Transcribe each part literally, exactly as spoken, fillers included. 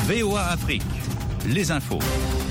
V O A Afrique, les infos.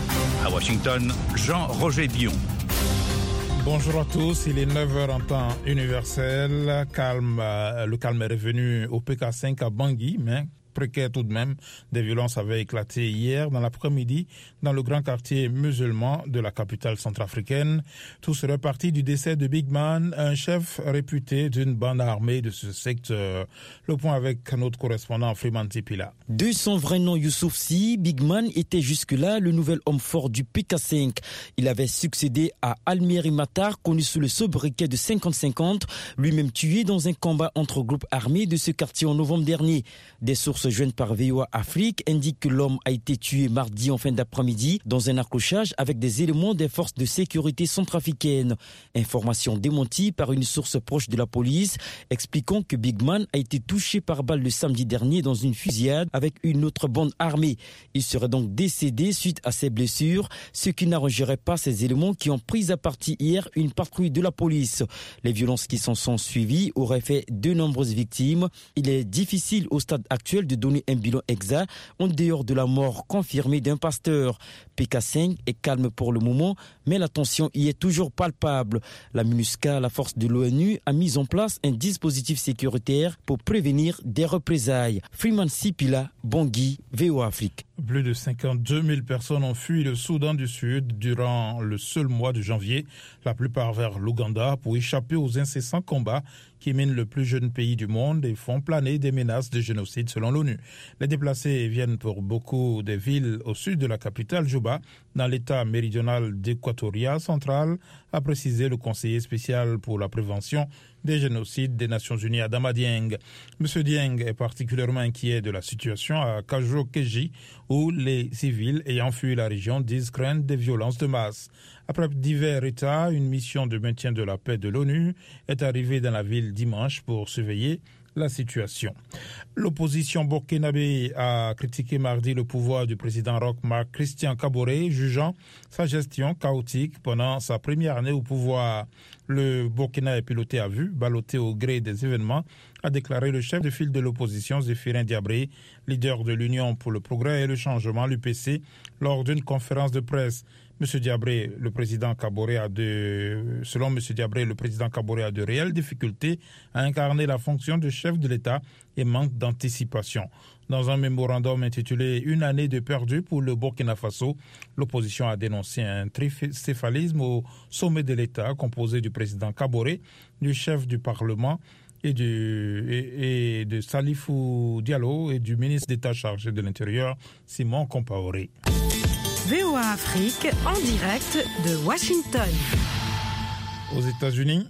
À Washington, Jean-Roger Bion. Bonjour à tous, il est neuf heures en temps universel. Calme, euh, le calme est revenu au P K cinq à Bangui, mais précaire tout de même. Des violences avaient éclaté hier dans l'après-midi dans le grand quartier musulman de la capitale centrafricaine. Tout serait parti du décès de Big Man, un chef réputé d'une bande armée de ce secteur. Le point avec notre correspondant Freeman Tipila. De son vrai nom Youssouf Sy, Big Man était jusque-là le nouvel homme fort du P K cinq. Il avait succédé à Almieri Matar, connu sous le sobriquet de cinquante cinquante, lui-même tué dans un combat entre groupes armés de ce quartier en novembre dernier. Des sources jointes par V O A Afrique indiquent que l'homme a été tué mardi en fin d'après-midi dans un accrochage avec des éléments des forces de sécurité centrafricaines. Information démentie par une source proche de la police expliquant que Big Man a été touché par balle le samedi dernier dans une fusillade avec une autre bande armée. Il serait donc décédé suite à ses blessures, ce qui n'arrangerait pas ces éléments qui ont pris à partie hier une patrouille de la police. Les violences qui s'en sont suivies auraient fait de nombreuses victimes. Il est difficile au stade actuel de donner un bilan exact en dehors de la mort confirmée d'un pasteur. P K cinq est calme pour le moment, mais la tension y est toujours palpable. La MINUSCA, la force de l'ONU, a mis en place un dispositif sécuritaire pour prévenir des représailles. Freeman Sipila, Bangui, V O A Afrique. Plus de cinquante-deux mille personnes ont fui le Soudan du Sud durant le seul mois de janvier, la plupart vers l'Ouganda, pour échapper aux incessants combats qui minent le plus jeune pays du monde et font planer des menaces de génocide selon l'ONU. Les déplacés viennent pour beaucoup des villes au sud de la capitale Juba, dans l'état méridional d'Équatoria central, a précisé le conseiller spécial pour la prévention des génocides des Nations Unies Adama Dieng. Monsieur Dieng est particulièrement inquiet de la situation à Kajo-Keji, où les civils ayant fui la région disent craindre des violences de masse. Après divers états, une mission de maintien de la paix de l'ONU est arrivée dans la ville dimanche pour surveiller la situation. L'opposition burkinabé a critiqué mardi le pouvoir du président Roch Marc Christian Kaboré, jugeant sa gestion chaotique pendant sa première année au pouvoir. Le Burkina est piloté à vue, ballotté au gré des événements, a déclaré le chef de file de l'opposition Zéphirin Diabré, leader de l'Union pour le progrès et le changement, l'U P C, lors d'une conférence de presse. Monsieur Diabré, le président Kaboré a de, selon Monsieur Diabré, le président Kaboré a de réelles difficultés à incarner la fonction de chef de l'État et manque d'anticipation. Dans un mémorandum intitulé « Une année de perdu pour le Burkina Faso », l'opposition a dénoncé un tricéphalisme au sommet de l'État composé du président Kaboré, du chef du Parlement et, du, et, et de Salifou Diallo et du ministre d'État chargé de l'Intérieur, Simon Compaoré. V O A Afrique en direct de Washington. Aux États-Unis,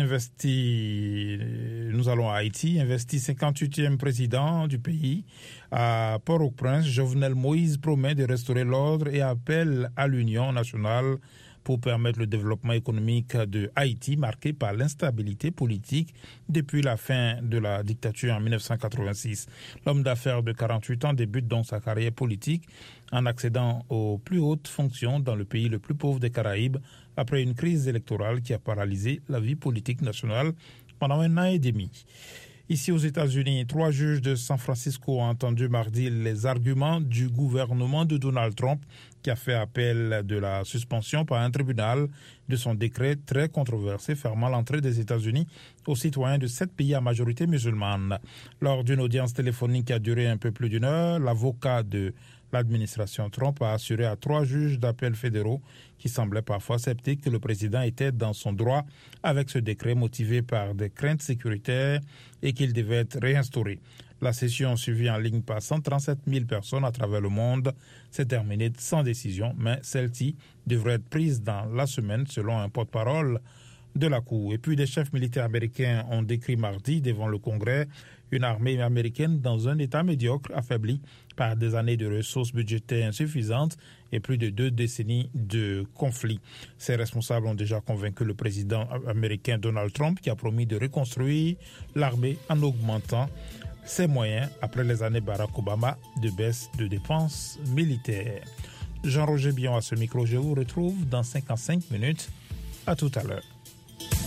investi, nous allons à Haïti, investi cinquante-huitième président du pays. À Port-au-Prince, Jovenel Moïse promet de restaurer l'ordre et appelle à l'Union nationale pour permettre le développement économique de Haïti, marqué par l'instabilité politique depuis la fin de la dictature en dix-neuf cent quatre-vingt-six. L'homme d'affaires de quarante-huit ans débute donc sa carrière politique en accédant aux plus hautes fonctions dans le pays le plus pauvre des Caraïbes après une crise électorale qui a paralysé la vie politique nationale pendant un an et demi. Ici aux États-Unis, trois juges de San Francisco ont entendu mardi les arguments du gouvernement de Donald Trump qui a fait appel de la suspension par un tribunal de son décret très controversé fermant l'entrée des États-Unis aux citoyens de sept pays à majorité musulmane. Lors d'une audience téléphonique qui a duré un peu plus d'une heure, l'avocat de l'administration Trump a assuré à trois juges d'appel fédéraux qui semblaient parfois sceptiques que le président était dans son droit avec ce décret motivé par des craintes sécuritaires et qu'il devait être réinstauré. La session suivie en ligne par cent trente-sept mille personnes à travers le monde s'est terminée sans décision, mais celle-ci devrait être prise dans la semaine selon un porte-parole de la Cour. Et puis des chefs militaires américains ont décrit mardi devant le Congrès une armée américaine dans un état médiocre, affaibli par des années de ressources budgétaires insuffisantes et plus de deux décennies de conflits. Ces responsables ont déjà convaincu le président américain Donald Trump qui a promis de reconstruire l'armée en augmentant ses moyens après les années Barack Obama de baisse de dépenses militaires. Jean-Roger Bion à ce micro, je vous retrouve dans cinquante-cinq minutes. À tout à l'heure.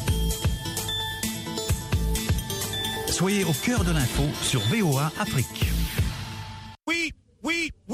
Soyez au cœur de l'info sur V O A Afrique.